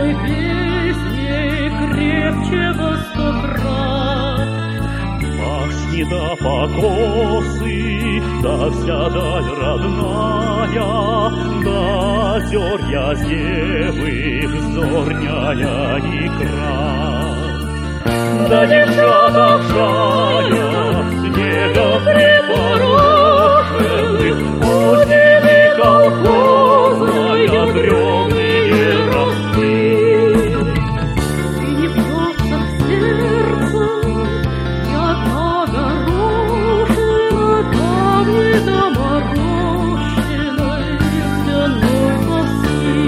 Одной песней крепче во 100 крат. Башни да покосы, да вся даль родная, да озерья зевых зорняя икра. Да девчата шая, снегом припорошены, озими колхозная древные росты. И не бьется в сердце ни одна горошина, камни доморощенной земляной косы.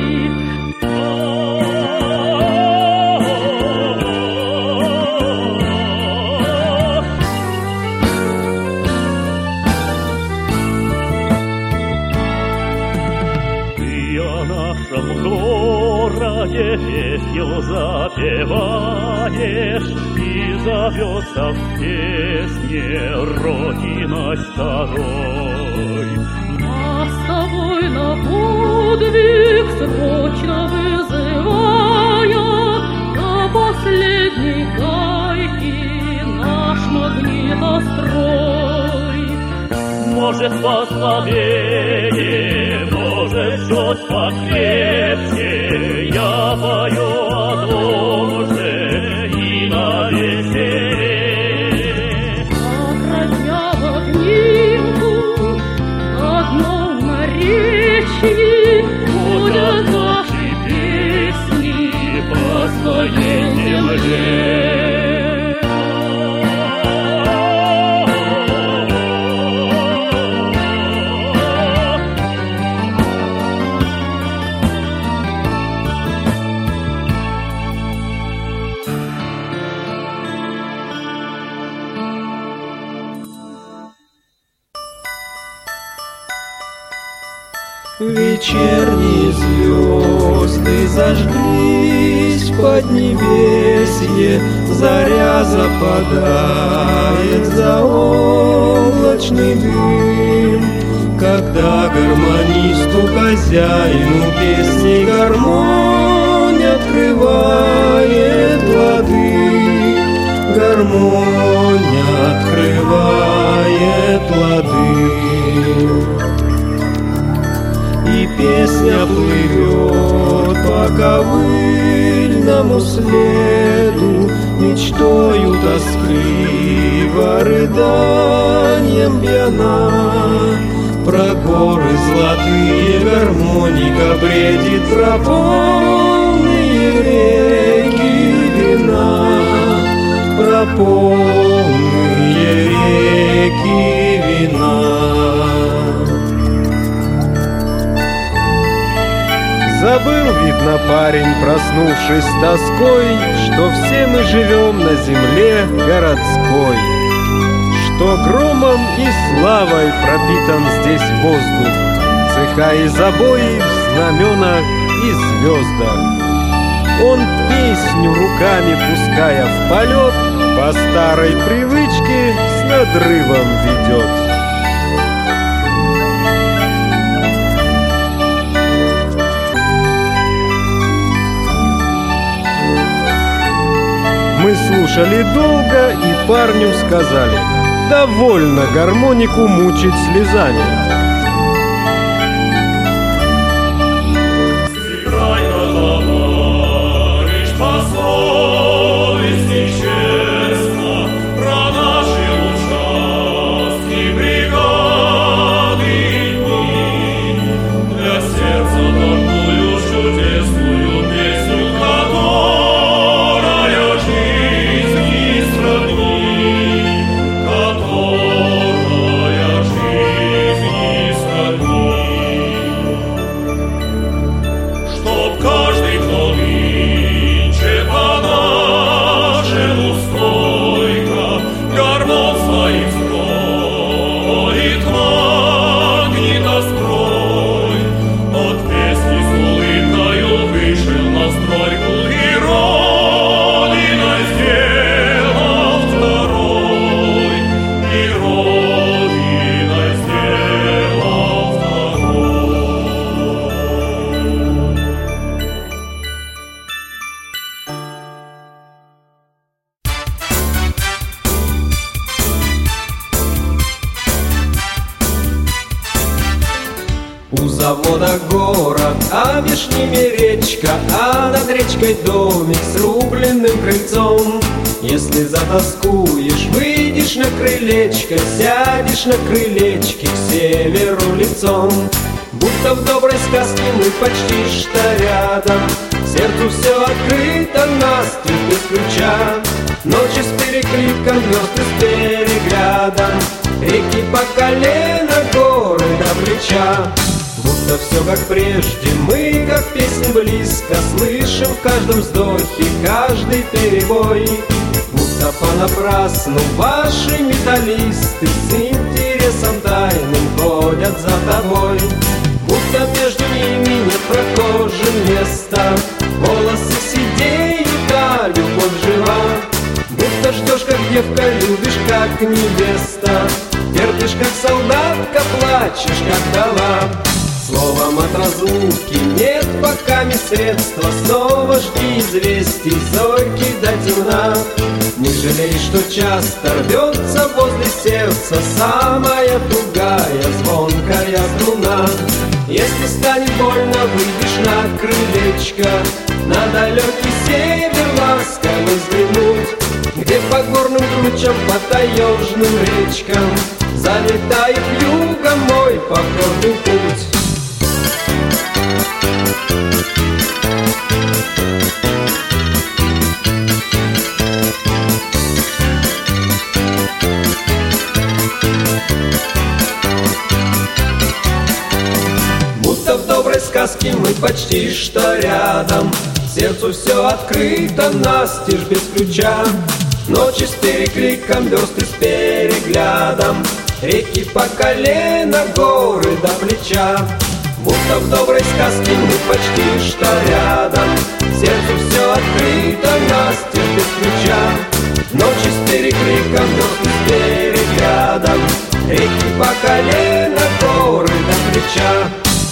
Песню запеваешь, и зовется в песне Родиной старой. Нас с тобой на подвиг срочно вызывая, до последней гайки наш магнитострой. Может, послабее, может, чуть покрепче, я пою о том же и на веселе. Как родня в обнимку, одном наречии, ходят наши песни по своей земле. Вечерние звезды зажглись в поднебесье, заря западает за облачный дым. Когда гармонисту, хозяину песни гармонь открывает плоды, гармонь открывает плоды. И песня плывет по ковыльному следу, мечтою тоскливо рыданьем пьяна. Про горы золотые гармоника бредит, про полные реки вина, про полные реки вина. Забыл, видно, парень, проснувшись с тоской, что все мы живем на земле городской, что громом и славой пропитан здесь воздух, цеха и забои в знаменах и звездах. Он песню руками пуская в полет, по старой привычке с надрывом ведет. Мы слушали долго и парню сказали: довольно гармонику мучить слезами. Которая жизнь У завода город, а меж ними речка, а над речкой домик с рубленным крыльцом. Если затоскуешь, выйдешь на крылечко, сядешь на крылечке к северу лицом. Будто в доброй сказке мы почти что рядом, сердцу все открыто настежь без ключа. Ночи с перекликом, звезды с переглядом, реки по колено, горы до плеча. Будто все как прежде, мы как песнь близко слышим в каждом вздохе, каждый перебой. Будто понапрасну ваши металлисты с интересом тайным ходят за тобой. Будто между ними нет прохожим места, волосы седеют, а любовь жива. Будто ждешь, как девка, любишь, как невеста, терпишь, как солдатка, плачешь, как вдова. Словом от разлуки нет пока ни средства, снова жди известий зорьки до темна. Не жалей, что часто рвется возле сердца самая тугая звонкая струна. Если станет больно, выйдешь на крылечко, на далекий север ласково взглянуть, где по горным кручам, по таежным речкам залетает югом мой покорный путь. Будто в доброй сказке мы почти что рядом, сердцу все открыто настежь без ключа. Ночи с перекликом, версты с переглядом, реки по колено, горы до плеча. Будто в доброй сказке мы почти что рядом, сердцу все открыто настежь без ключа. Ночи с перекликом, версты с переглядом, реки по колено, горы до плеча.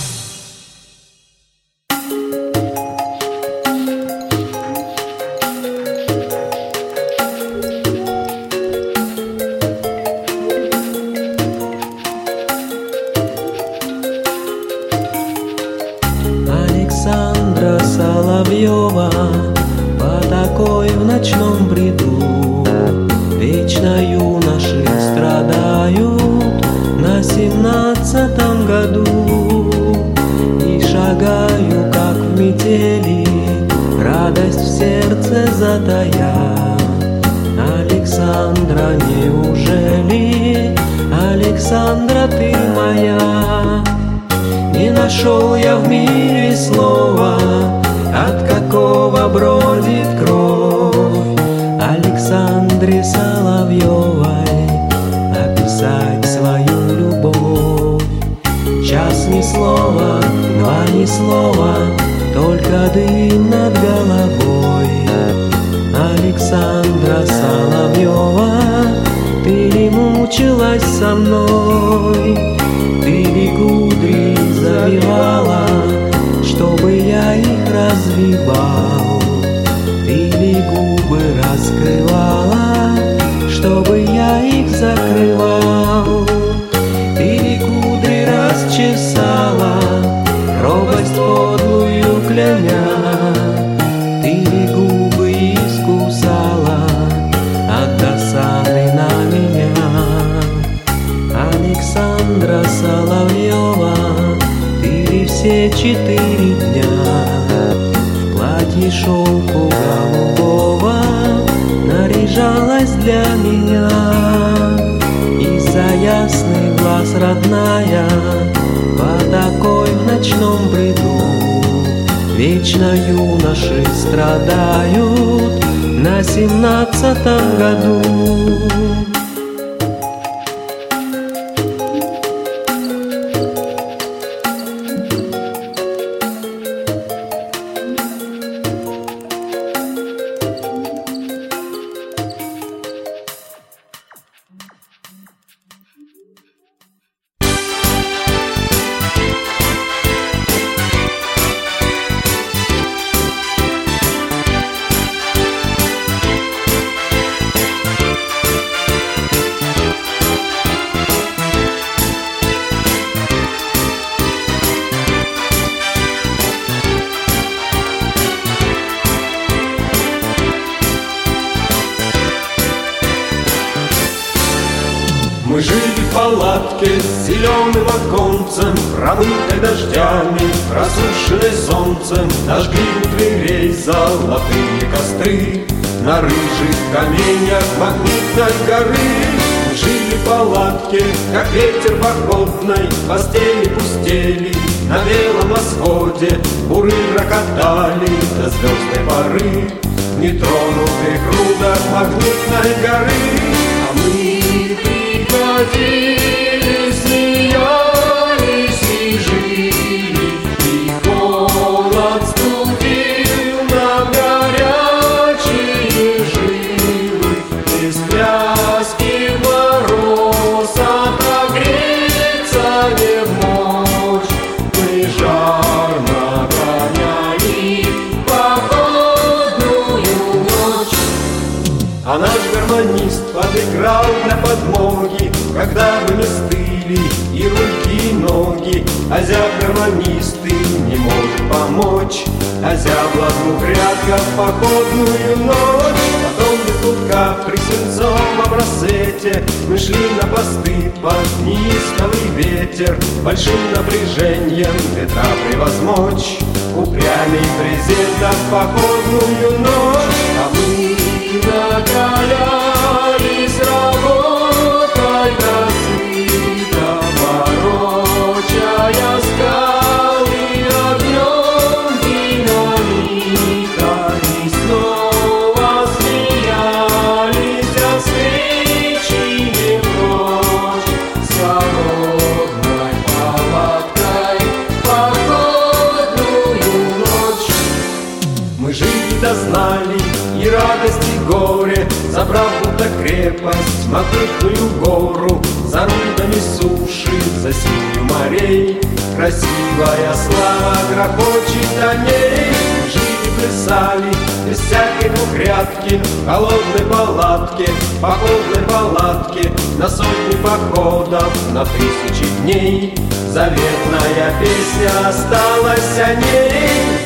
Александра Соловьева по такой в ночном бреду вечно юноши страдают на 17-м году. И шагаю, как в метели, радость в сердце затая. Александра, неужели, Александра, ты моя? Не нашел я в мире слова, от какого бродит кровь. Александре Соловьевой описать свою любовь. Час ни слова, два ни слова, только дым над головой. Александра Соловьева, ты ли мучилась со мной? Ты ли кудри завивала, чтобы я их развивал? Ты ли губы раскрывала, чтобы я их закрывал? Ты ли кудри расчесала, робость подлую кляня? Ты ли губы искусала от досады на меня? Александра Соловьева, ты ли все 4 дня в платье шелку голубого наряжалась для меня? Из-за ясных глаз, родная, по такой в ночном бреду вечно юноши страдают на 17-м году. Мы жили в палатке с зеленым оконцем, промытой дождями, просушенной солнцем. Дожгли у дверей золотые костры на рыжих каменях магнитной горы. Мы жили в палатке, как ветер походной, постели пустели, на белом восходе буры рокотали до звездной поры, нетронутых грудах магнитной горы. А мы приходили, смеялись и жили, и холод студил нам горячие жилы. Без пляски в мороз отогреться не в мочь, мы жар нагоняли походную ночь. А наш гармонист подыграл для подмоги, когда бы не стыли и руки, и ноги. Озяб гармонисты не может помочь, озяб одну грядка в походную ночь. Потом без гудка при свинцовом рассвете мы шли на посты под неистовый ветер, большим напряжением ветра превозмочь, упрямей презента в походную ночь. А мы накалялись работой до сыта, ворочая скалы огнем динамита, и снова смеялись освещением ночь с холодной палаткой в походную ночь. Мы жили да знали и радость, и горе, забрав будто крепость, могучую гору, за рудами суши, за синью морей. Красивая слава грохочет о ней. Жили, плясали, без всякой двухрядки, в холодной палатке, походной палатке, на сотни походов, на 1000 дней. Заветная песня осталась о ней.